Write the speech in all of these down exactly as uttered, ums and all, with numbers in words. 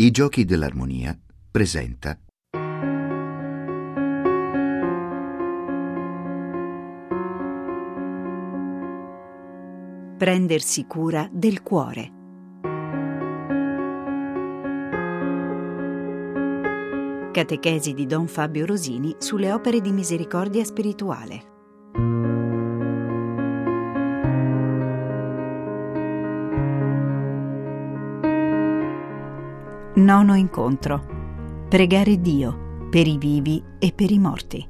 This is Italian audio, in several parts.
I Giochi dell'Armonia presenta Prendersi cura del cuore. Catechesi di Don Fabio Rosini sulle opere di misericordia spirituale. Nono incontro. Pregare Dio per i vivi e per i morti.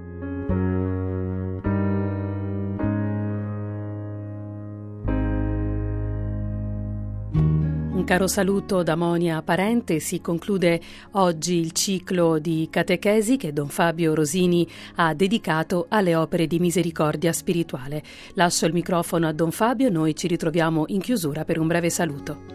Un caro saluto da Monia Parente. Si conclude oggi il ciclo di catechesi che Don Fabio Rosini ha dedicato alle opere di misericordia spirituale. Lascio il microfono a Don Fabio, noi ci ritroviamo in chiusura per un breve saluto.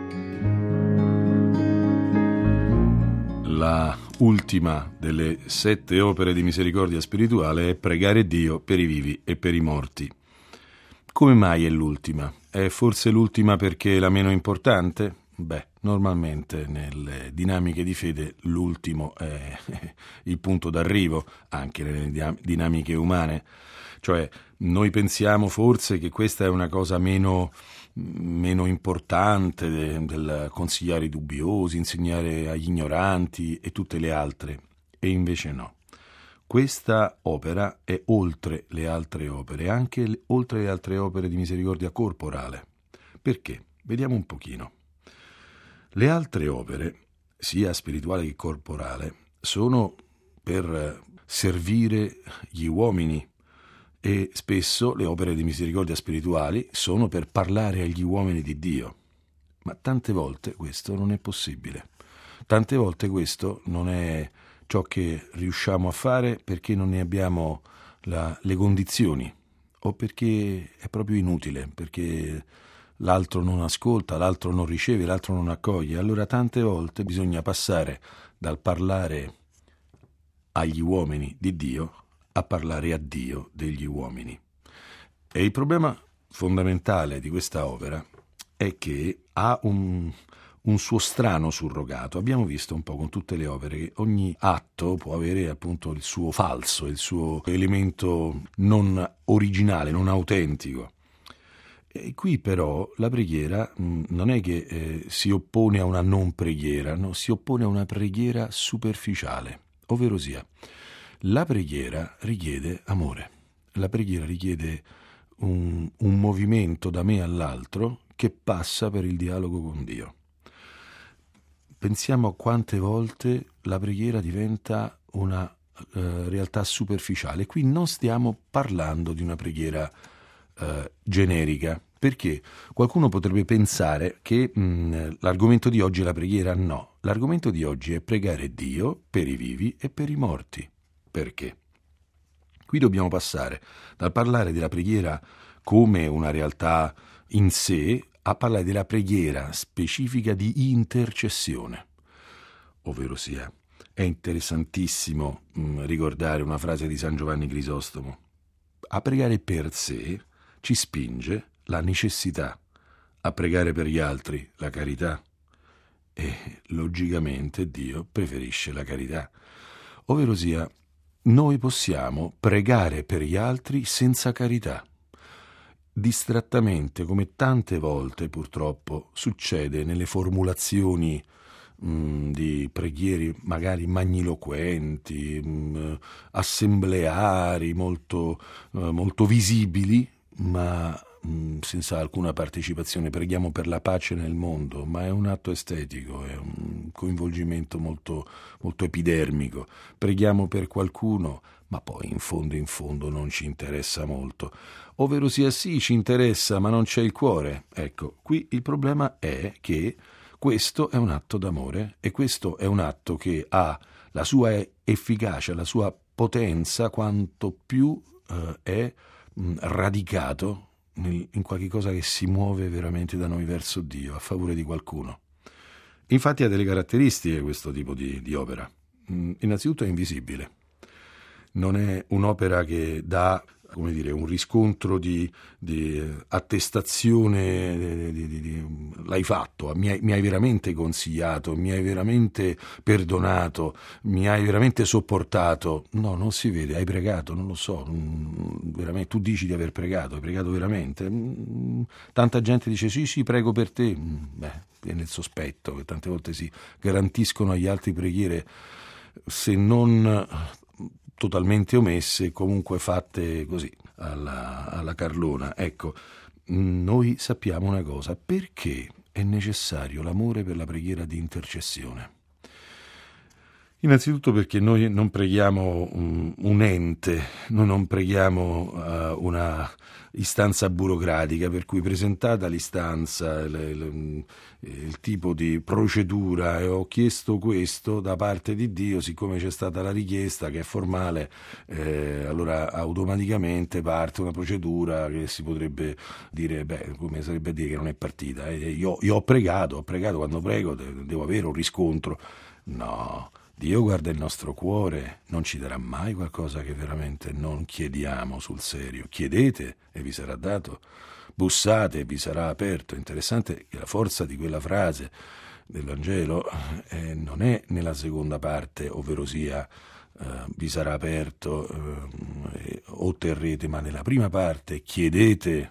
La ultima delle sette opere di misericordia spirituale è pregare Dio per i vivi e per i morti. Come mai è l'ultima? È forse l'ultima perché è la meno importante? Beh, normalmente nelle dinamiche di fede l'ultimo è il punto d'arrivo, anche nelle dinamiche umane. Cioè, noi pensiamo forse che questa è una cosa meno, meno importante de, del consigliare i dubbiosi, insegnare agli ignoranti e tutte le altre, e invece no. Questa opera è oltre le altre opere, anche le, oltre le altre opere di misericordia corporale. Perché? Vediamo un pochino. Le altre opere, sia spirituale che corporale, sono per servire gli uomini, e spesso le opere di misericordia spirituali sono per parlare agli uomini di Dio. Ma tante volte questo non è possibile. Tante volte questo non è ciò che riusciamo a fare perché non ne abbiamo la, le condizioni, o perché è proprio inutile, perché l'altro non ascolta, l'altro non riceve, l'altro non accoglie. Allora tante volte bisogna passare dal parlare agli uomini di Dio a parlare a Dio degli uomini. E il problema fondamentale di questa opera è che ha un, un suo strano surrogato. Abbiamo visto un po' con tutte le opere che ogni atto può avere appunto il suo falso, il suo elemento non originale, non autentico. E qui però la preghiera mh, non è che eh, si oppone a una non preghiera, no, si oppone a una preghiera superficiale, ovvero sia la preghiera richiede amore, la preghiera richiede un, un movimento da me all'altro che passa per il dialogo con Dio. Pensiamo a quante volte la preghiera diventa una eh, realtà superficiale. Qui non stiamo parlando di una preghiera eh, generica, perché qualcuno potrebbe pensare che mh, l'argomento di oggi è la preghiera. No, l'argomento di oggi è pregare Dio per i vivi e per i morti. Perché? Qui dobbiamo passare dal parlare della preghiera come una realtà in sé a parlare della preghiera specifica di intercessione. Ovvero sia, è interessantissimo mh, ricordare una frase di San Giovanni Crisostomo. A pregare per sé ci spinge la necessità, a pregare per gli altri la carità. E logicamente Dio preferisce la carità. Ovvero sia, noi possiamo pregare per gli altri senza carità. Distrattamente, come tante volte purtroppo succede nelle formulazioni mh, di preghiere magari magniloquenti, mh, assembleari, molto, uh, molto visibili, ma mh, senza alcuna partecipazione. Preghiamo per la pace nel mondo, ma è un atto estetico, è un coinvolgimento molto, molto epidermico. Preghiamo per qualcuno, ma poi in fondo in fondo non ci interessa molto. Ovvero sia, sì, ci interessa, ma non c'è il cuore. Ecco, qui il problema è che questo è un atto d'amore e questo è un atto che ha la sua efficacia, la sua potenza, quanto più eh, è mh, radicato nel, in qualche cosa che si muove veramente da noi verso Dio, a favore di qualcuno. Infatti ha delle caratteristiche questo tipo di, di opera. Mh, innanzitutto è invisibile. Non è un'opera che dà come dire, un riscontro di, di attestazione, di, di, di, l'hai fatto, mi hai, mi hai veramente consigliato, mi hai veramente perdonato, mi hai veramente sopportato. No, non si vede, hai pregato, non lo so, veramente, tu dici di aver pregato, hai pregato veramente? Tanta gente dice sì, sì, prego per te. Beh, viene il sospetto che tante volte si garantiscono agli altri preghiere, se non totalmente omesse, comunque fatte così alla, alla carlona. Ecco, noi sappiamo una cosa: perché è necessario l'amore per la preghiera di intercessione? Innanzitutto perché noi non preghiamo un, un ente, noi non preghiamo uh, una istanza burocratica, per cui presentata l'istanza, le, le, il tipo di procedura, e ho chiesto questo da parte di Dio, siccome c'è stata la richiesta che è formale, eh, allora automaticamente parte una procedura che si potrebbe dire, beh, come sarebbe a dire che non è partita. Eh, io, io ho pregato, ho pregato, quando prego devo avere un riscontro. No. Dio guarda il nostro cuore, non ci darà mai qualcosa che veramente non chiediamo sul serio. Chiedete e vi sarà dato, bussate e vi sarà aperto. Interessante che la forza di quella frase del Vangelo eh, non è nella seconda parte, ovvero sia eh, vi sarà aperto, eh, otterrete, ma nella prima parte: chiedete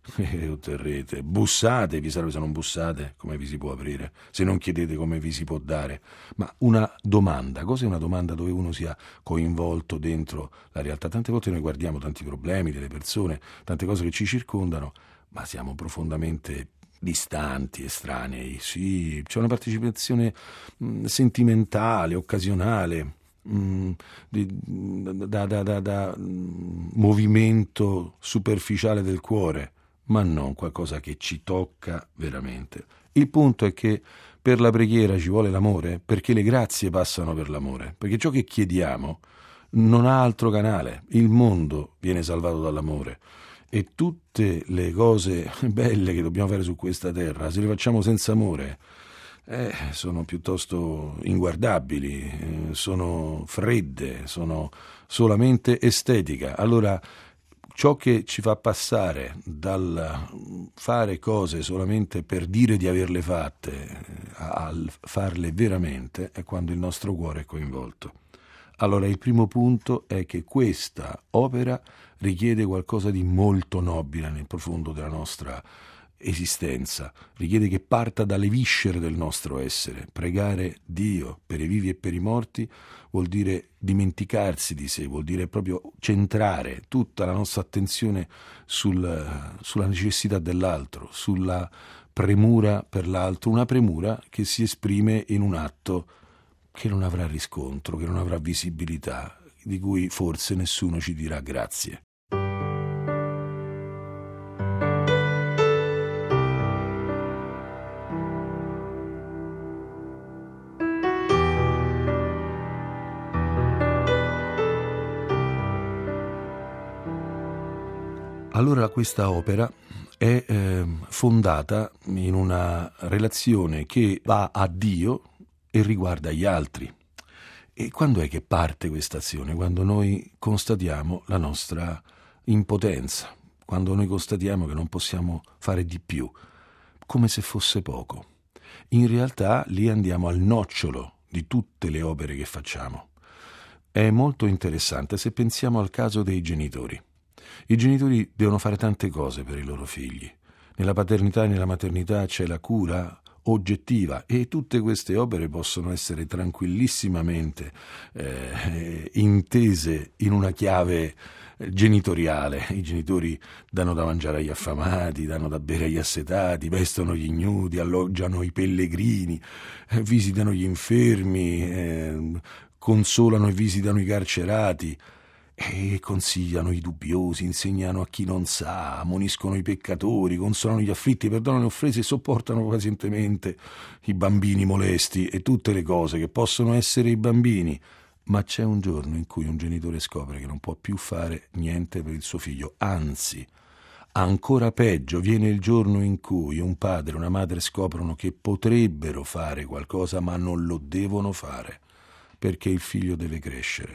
e otterrete, bussate, vi sarà, se non bussate come vi si può aprire, se non chiedete come vi si può dare. Ma una domanda, cos'è una domanda dove uno sia coinvolto dentro la realtà? Tante volte noi guardiamo tanti problemi delle persone, tante cose che ci circondano, ma siamo profondamente distanti, estranei. Sì, c'è una partecipazione mh, sentimentale, occasionale, mh, di, da, da, da, da mh, movimento superficiale del cuore, ma non qualcosa che ci tocca veramente. Il punto è che per la preghiera ci vuole l'amore, perché le grazie passano per l'amore, perché ciò che chiediamo non ha altro canale. Il mondo viene salvato dall'amore e tutte le cose belle che dobbiamo fare su questa terra, se le facciamo senza amore, eh, sono piuttosto inguardabili, eh, sono fredde, sono solamente estetica. Allora, ciò che ci fa passare dal fare cose solamente per dire di averle fatte al farle veramente è quando il nostro cuore è coinvolto. Allora il primo punto è che questa opera richiede qualcosa di molto nobile nel profondo della nostra esistenza, richiede che parta dalle viscere del nostro essere. Pregare Dio per i vivi e per i morti vuol dire dimenticarsi di sé, vuol dire proprio centrare tutta la nostra attenzione sul, sulla necessità dell'altro, sulla premura per l'altro, una premura che si esprime in un atto che non avrà riscontro, che non avrà visibilità, di cui forse nessuno ci dirà grazie. Allora questa opera è eh, fondata in una relazione che va a Dio e riguarda gli altri. E quando è che parte questa azione? Quando noi constatiamo la nostra impotenza, quando noi constatiamo che non possiamo fare di più, come se fosse poco. In realtà lì andiamo al nocciolo di tutte le opere che facciamo. È molto interessante se pensiamo al caso dei genitori. I genitori devono fare tante cose per i loro figli. Nella paternità e nella maternità c'è la cura oggettiva e tutte queste opere possono essere tranquillissimamente eh, intese in una chiave genitoriale. I genitori danno da mangiare agli affamati, danno da bere agli assetati, vestono gli ignudi, alloggiano i pellegrini, eh, visitano gli infermi, eh, consolano e visitano i carcerati, e consigliano i dubbiosi, insegnano a chi non sa, ammoniscono i peccatori, consolano gli afflitti, perdonano le offese e sopportano pazientemente i bambini molesti e tutte le cose che possono essere i bambini. Ma c'è un giorno in cui un genitore scopre che non può più fare niente per il suo figlio, anzi, ancora peggio, viene il giorno in cui un padre e una madre scoprono che potrebbero fare qualcosa ma non lo devono fare, perché il figlio deve crescere,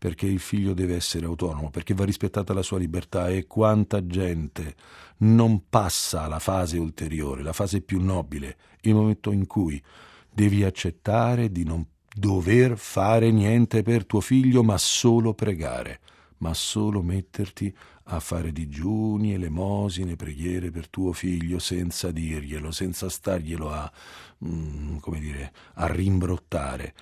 perché il figlio deve essere autonomo, perché va rispettata la sua libertà. E quanta gente non passa alla fase ulteriore, la fase più nobile, il momento in cui devi accettare di non dover fare niente per tuo figlio, ma solo pregare, ma solo metterti a fare digiuni, elemosine, preghiere per tuo figlio senza dirglielo, senza starglielo a, mm, come dire, a rimbrottare.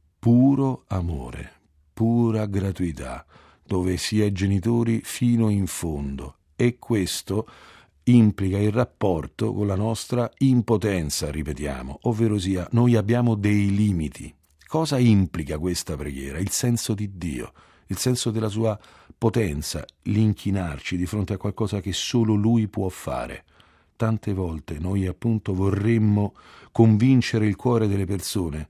Puro amore, pura gratuità, dove si è genitori fino in fondo. E questo implica il rapporto con la nostra impotenza, ripetiamo, ovvero sia noi abbiamo dei limiti. Cosa implica questa preghiera? Il senso di Dio, il senso della sua potenza, l'inchinarci di fronte a qualcosa che solo Lui può fare. Tante volte noi appunto vorremmo convincere il cuore delle persone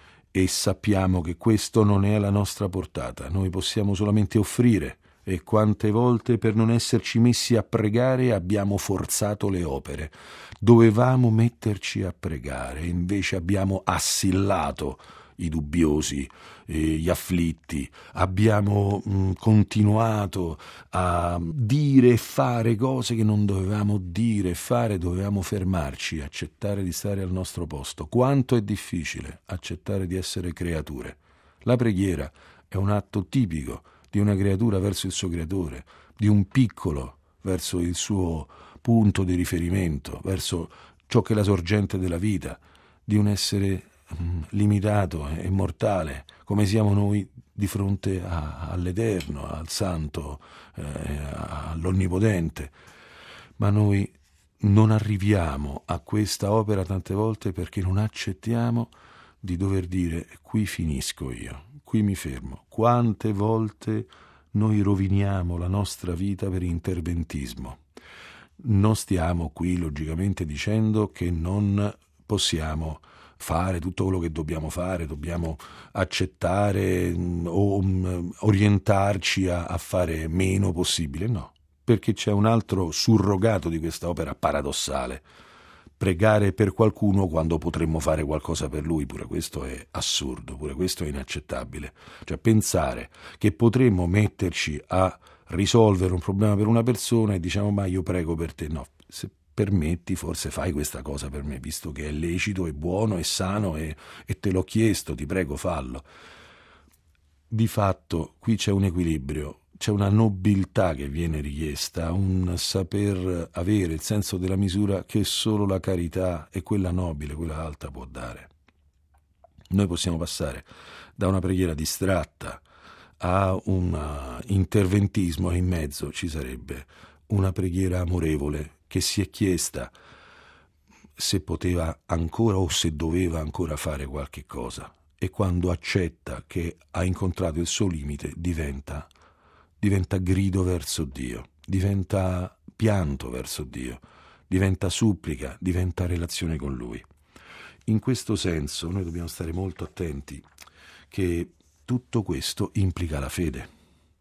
e sappiamo che questo non è alla nostra portata, noi possiamo solamente offrire. E quante volte per non esserci messi a pregare abbiamo forzato le opere. Dovevamo metterci a pregare, invece abbiamo assillato i dubbiosi, eh, gli afflitti, abbiamo mh, continuato a dire e fare cose che non dovevamo dire e fare, dovevamo fermarci, accettare di stare al nostro posto. Quanto è difficile accettare di essere creature. La preghiera è un atto tipico di una creatura verso il suo creatore, di un piccolo verso il suo punto di riferimento, verso ciò che è la sorgente della vita, di un essere mm, limitato e mortale, come siamo noi di fronte a, all'Eterno, al Santo, eh, all'Onnipotente. Ma noi non arriviamo a questa opera tante volte perché non accettiamo di dover dire: qui finisco io, qui mi fermo. Quante volte noi roviniamo la nostra vita per interventismo. Non stiamo qui logicamente dicendo che non possiamo fare tutto quello che dobbiamo fare, dobbiamo accettare mh, o mh, orientarci a, a fare meno possibile, no, perché c'è un altro surrogato di questa opera paradossale: pregare per qualcuno quando potremmo fare qualcosa per lui. Pure questo è assurdo, pure questo è inaccettabile. Cioè pensare che potremmo metterci a risolvere un problema per una persona e diciamo: ma io prego per te. No, se permetti forse fai questa cosa per me, visto che è lecito, è buono, è sano e, e te l'ho chiesto, ti prego fallo. Di fatto qui c'è un equilibrio, c'è una nobiltà che viene richiesta, un saper avere il senso della misura che solo la carità e quella nobile, quella alta può dare. Noi possiamo passare da una preghiera distratta a un interventismo e in mezzo ci sarebbe una preghiera amorevole che si è chiesta se poteva ancora o se doveva ancora fare qualche cosa, e quando accetta che ha incontrato il suo limite diventa diventa grido verso Dio, diventa pianto verso Dio, diventa supplica, diventa relazione con Lui. In questo senso noi dobbiamo stare molto attenti che tutto questo implica la fede,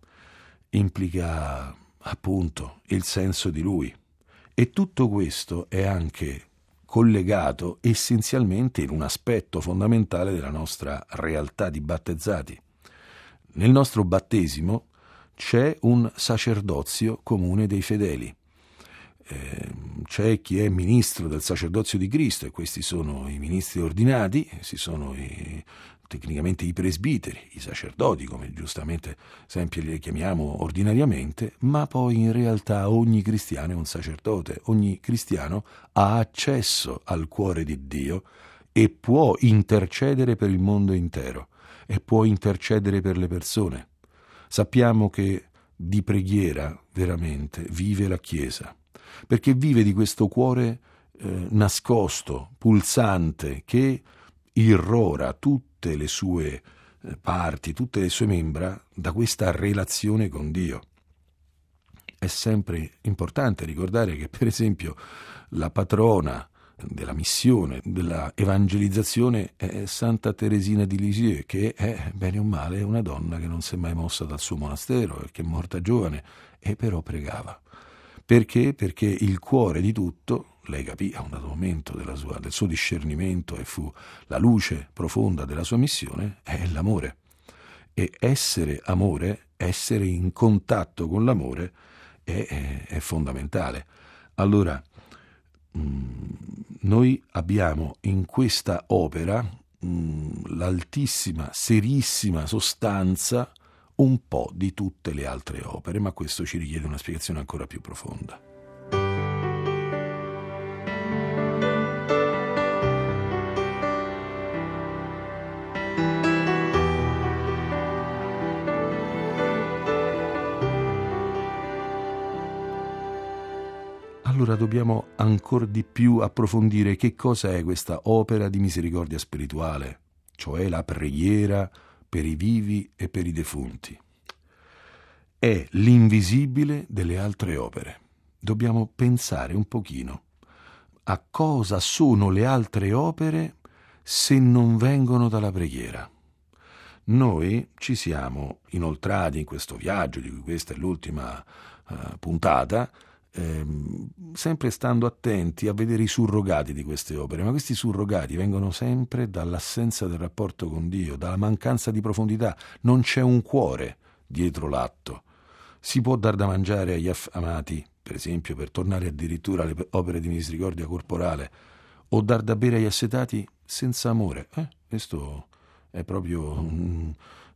implica appunto il senso di Lui, e tutto questo è anche collegato essenzialmente in un aspetto fondamentale della nostra realtà di battezzati. Nel nostro battesimo c'è un sacerdozio comune dei fedeli. Eh, c'è chi è ministro del sacerdozio di Cristo, e questi sono i ministri ordinati, si sono i, tecnicamente i presbiteri, i sacerdoti, come giustamente sempre li chiamiamo ordinariamente, ma poi in realtà ogni cristiano è un sacerdote, ogni cristiano ha accesso al cuore di Dio e può intercedere per il mondo intero e può intercedere per le persone. Sappiamo che di preghiera veramente vive la Chiesa, perché vive di questo cuore eh, nascosto, pulsante, che irrora tutte le sue eh, parti, tutte le sue membra da questa relazione con Dio. È sempre importante ricordare che, per esempio, la patrona della missione, della evangelizzazione è Santa Teresina di Lisieux, che è, bene o male, una donna che non si è mai mossa dal suo monastero e che è morta giovane, e però pregava. Perché? Perché il cuore di tutto, lei capì a un dato momento della sua, del suo discernimento, e fu la luce profonda della sua missione, è l'amore. E essere amore, essere in contatto con l'amore è, è, è fondamentale. Allora, mh, noi abbiamo in questa opera mh, l'altissima, serissima sostanza un po' di tutte le altre opere, ma questo ci richiede una spiegazione ancora più profonda. Allora dobbiamo ancora di più approfondire che cosa è questa opera di misericordia spirituale, cioè la preghiera per i vivi e per i defunti. È l'invisibile delle altre opere. Dobbiamo pensare un pochino a cosa sono le altre opere se non vengono dalla preghiera. Noi ci siamo inoltrati in questo viaggio, di cui questa è l'ultima uh, puntata, ehm, sempre stando attenti a vedere i surrogati di queste opere, ma questi surrogati vengono sempre dall'assenza del rapporto con Dio, dalla mancanza di profondità. Non c'è un cuore dietro l'atto. Si può dar da mangiare agli affamati, per esempio, per tornare addirittura alle opere di misericordia corporale, o dar da bere agli assetati senza amore. Eh? Questo è proprio um,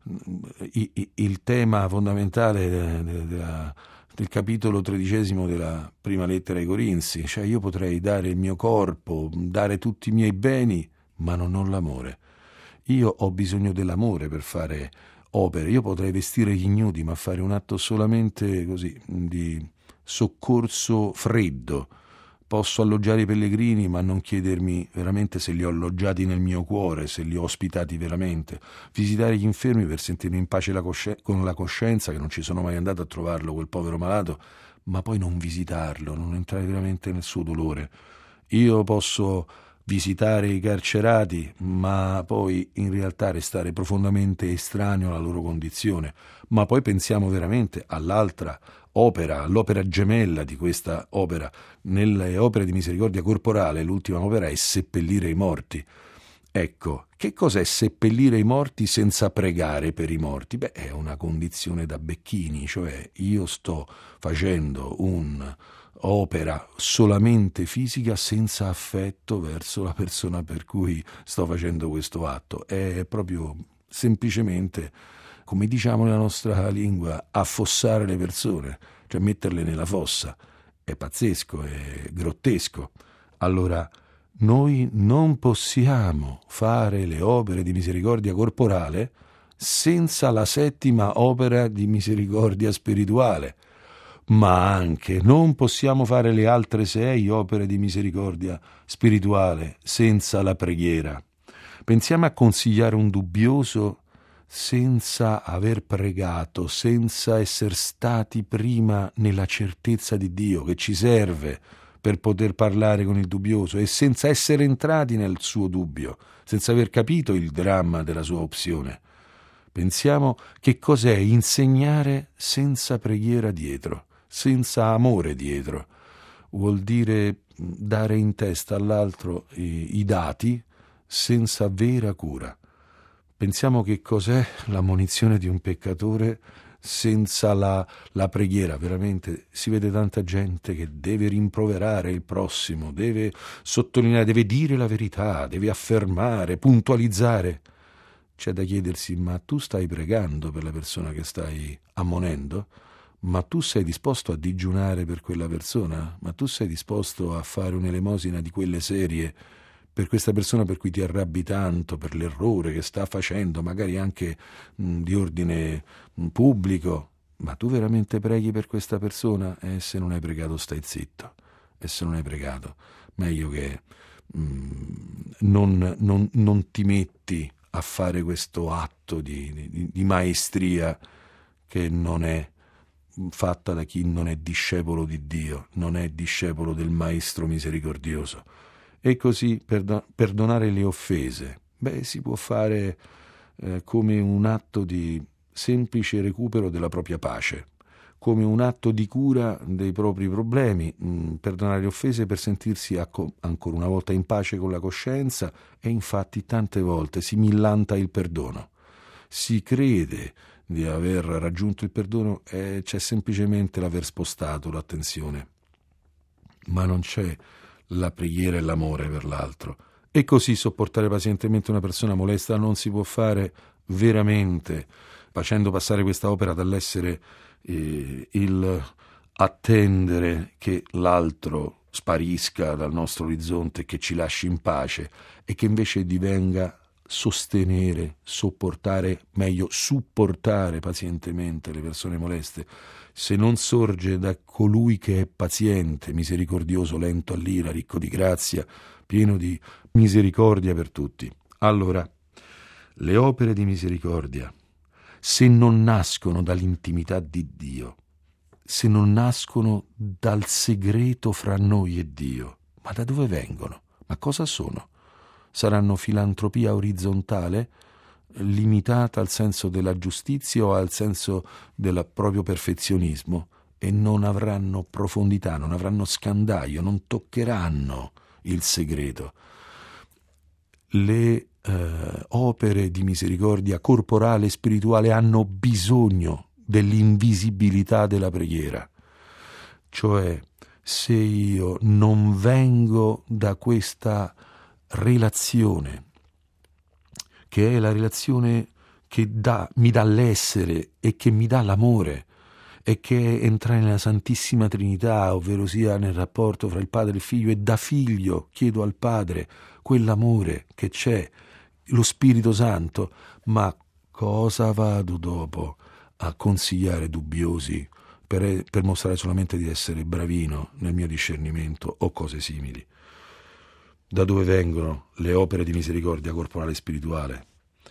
il, il tema fondamentale de, de, de la, del capitolo tredicesimo della prima lettera ai Corinzi. Cioè, io potrei dare il mio corpo, dare tutti i miei beni, ma non ho l'amore. Io ho bisogno dell'amore per fare opere. Io potrei vestire gli ignudi, ma fare un atto solamente così di soccorso freddo. Posso alloggiare i pellegrini, ma non chiedermi veramente se li ho alloggiati nel mio cuore, se li ho ospitati veramente. Visitare gli infermi per sentirmi in pace la cosci- con la coscienza che non ci sono mai andato a trovarlo, quel povero malato, ma poi non visitarlo, non entrare veramente nel suo dolore. Io posso visitare i carcerati, ma poi in realtà restare profondamente estraneo alla loro condizione. Ma poi pensiamo veramente all'altra opera, all'opera gemella di questa opera. Nelle opere di misericordia corporale l'ultima opera è seppellire i morti. Ecco, che cos'è seppellire i morti senza pregare per i morti? Beh, è una condizione da becchini, cioè io sto facendo un'opera solamente fisica senza affetto verso la persona per cui sto facendo questo atto. È proprio semplicemente, come diciamo nella nostra lingua, affossare le persone, cioè metterle nella fossa. È pazzesco, è grottesco. Allora, noi non possiamo fare le opere di misericordia corporale senza la settima opera di misericordia spirituale, ma anche non possiamo fare le altre sei opere di misericordia spirituale senza la preghiera. Pensiamo a consigliare un dubbioso senza aver pregato, senza essere stati prima nella certezza di Dio che ci serve per poter parlare con il dubbioso, e senza essere entrati nel suo dubbio, senza aver capito il dramma della sua opzione. Pensiamo che cos'è insegnare senza preghiera dietro, senza amore dietro. Vuol dire dare in testa all'altro i, i dati senza vera cura. Pensiamo che cos'è l'ammonizione di un peccatore senza la, la preghiera. Veramente si vede tanta gente che deve rimproverare il prossimo, deve sottolineare, deve dire la verità, deve affermare, puntualizzare. C'è da chiedersi: ma tu stai pregando per la persona che stai ammonendo? Ma tu sei disposto a digiunare per quella persona? Ma tu sei disposto a fare un'elemosina di quelle serie per questa persona per cui ti arrabbi tanto, per l'errore che sta facendo, magari anche mh, di ordine mh, pubblico? Ma tu veramente preghi per questa persona? E se non hai pregato stai zitto. E se non hai pregato, meglio che mh, non, non, non ti metti a fare questo atto di, di, di maestria che non è fatta da chi non è discepolo di Dio, non è discepolo del Maestro misericordioso. E così perdo- perdonare le offese, beh, si può fare eh, come un atto di semplice recupero della propria pace, come un atto di cura dei propri problemi. Mh, perdonare le offese per sentirsi acco- ancora una volta in pace con la coscienza, e infatti tante volte si millanta il perdono. si crede di aver raggiunto il perdono e c'è semplicemente l'aver spostato l'attenzione, ma non c'è la preghiera e l'amore per l'altro. E così sopportare pazientemente una persona molesta non si può fare veramente facendo passare questa opera dall'essere eh, il attendere che l'altro sparisca dal nostro orizzonte, che ci lasci in pace, e che invece divenga sostenere, sopportare, meglio supportare pazientemente le persone moleste. Se non sorge da colui che è paziente, misericordioso, lento all'ira, ricco di grazia, pieno di misericordia per tutti. Allora, le opere di misericordia, se non nascono dall'intimità di Dio, se non nascono dal segreto fra noi e Dio, ma da dove vengono? Ma cosa sono? Saranno filantropia orizzontale, limitata al senso della giustizia o al senso del proprio perfezionismo, e non avranno profondità, non avranno scandaglio, non toccheranno il segreto. Le eh, opere di misericordia corporale e spirituale hanno bisogno dell'invisibilità della preghiera, cioè se io non vengo da questa relazione, che è la relazione che dà, mi dà l'essere e che mi dà l'amore, e che è entrare nella Santissima Trinità, ovvero sia nel rapporto fra il Padre e il Figlio, e da figlio chiedo al Padre quell'amore che c'è, lo Spirito Santo. Ma cosa vado dopo a consigliare dubbiosi per, per mostrare solamente di essere bravino nel mio discernimento o cose simili? Da dove vengono le opere di misericordia corporale e spirituale?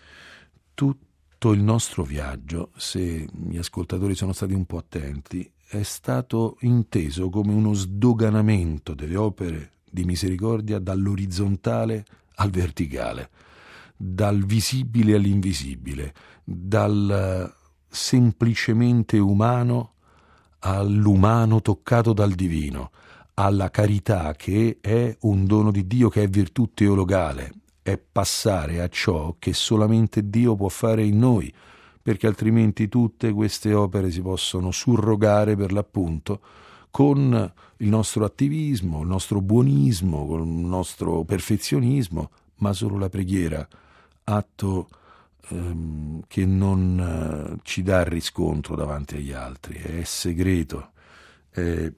Tutto il nostro viaggio, se gli ascoltatori sono stati un po' attenti, è stato inteso come uno sdoganamento delle opere di misericordia dall'orizzontale al verticale, dal visibile all'invisibile, dal semplicemente umano all'umano toccato dal divino, alla carità, che è un dono di Dio, che è virtù teologale, è passare a ciò che solamente Dio può fare in noi, perché altrimenti tutte queste opere si possono surrogare per l'appunto con il nostro attivismo, il nostro buonismo, con il nostro perfezionismo, ma solo la preghiera, atto ehm, che non eh, ci dà riscontro davanti agli altri, è segreto, è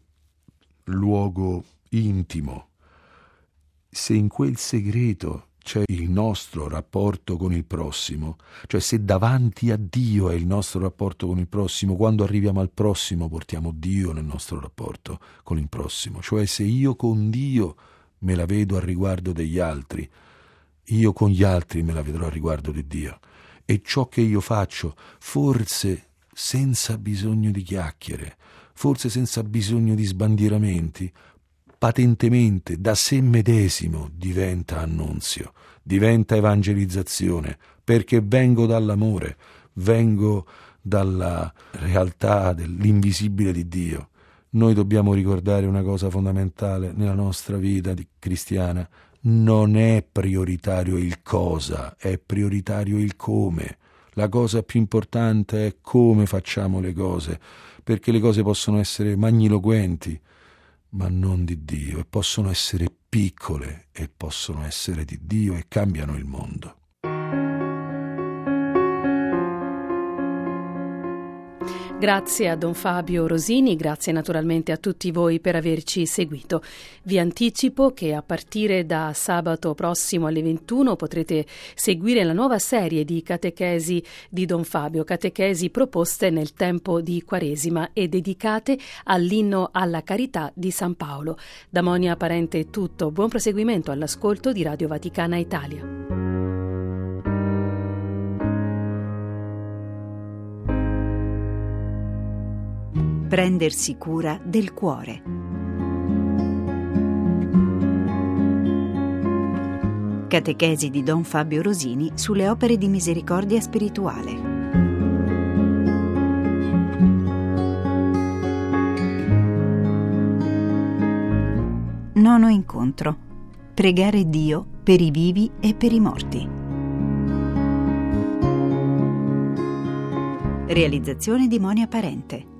luogo intimo. Se in quel segreto c'è il nostro rapporto con il prossimo, cioè se davanti a Dio è il nostro rapporto con il prossimo, quando arriviamo al prossimo portiamo Dio nel nostro rapporto con il prossimo, cioè se io con Dio me la vedo a riguardo degli altri, io con gli altri me la vedrò a riguardo di Dio. E ciò che io faccio, forse senza bisogno di chiacchiere, forse senza bisogno di sbandieramenti, patentemente da sé medesimo diventa annunzio, diventa evangelizzazione, perché vengo dall'amore, vengo dalla realtà dell'invisibile di Dio. Noi dobbiamo ricordare una cosa fondamentale nella nostra vita di cristiana: non è prioritario il cosa, è prioritario il come. La cosa più importante è come facciamo le cose, perché le cose possono essere magniloquenti, ma non di Dio, e possono essere piccole e possono essere di Dio e cambiano il mondo. Grazie a Don Fabio Rosini, grazie naturalmente a tutti voi per averci seguito. Vi anticipo che a partire da sabato prossimo alle ventuno potrete seguire la nuova serie di catechesi di Don Fabio, catechesi proposte nel tempo di Quaresima e dedicate all'inno alla carità di San Paolo. Da Monia Parente è tutto, buon proseguimento all'ascolto di Radio Vaticana Italia. Prendersi cura del cuore. Catechesi di Don Fabio Rosini sulle opere di misericordia spirituale. Nono incontro. Pregare Dio per i vivi e per i morti. Realizzazione di Monia Parente.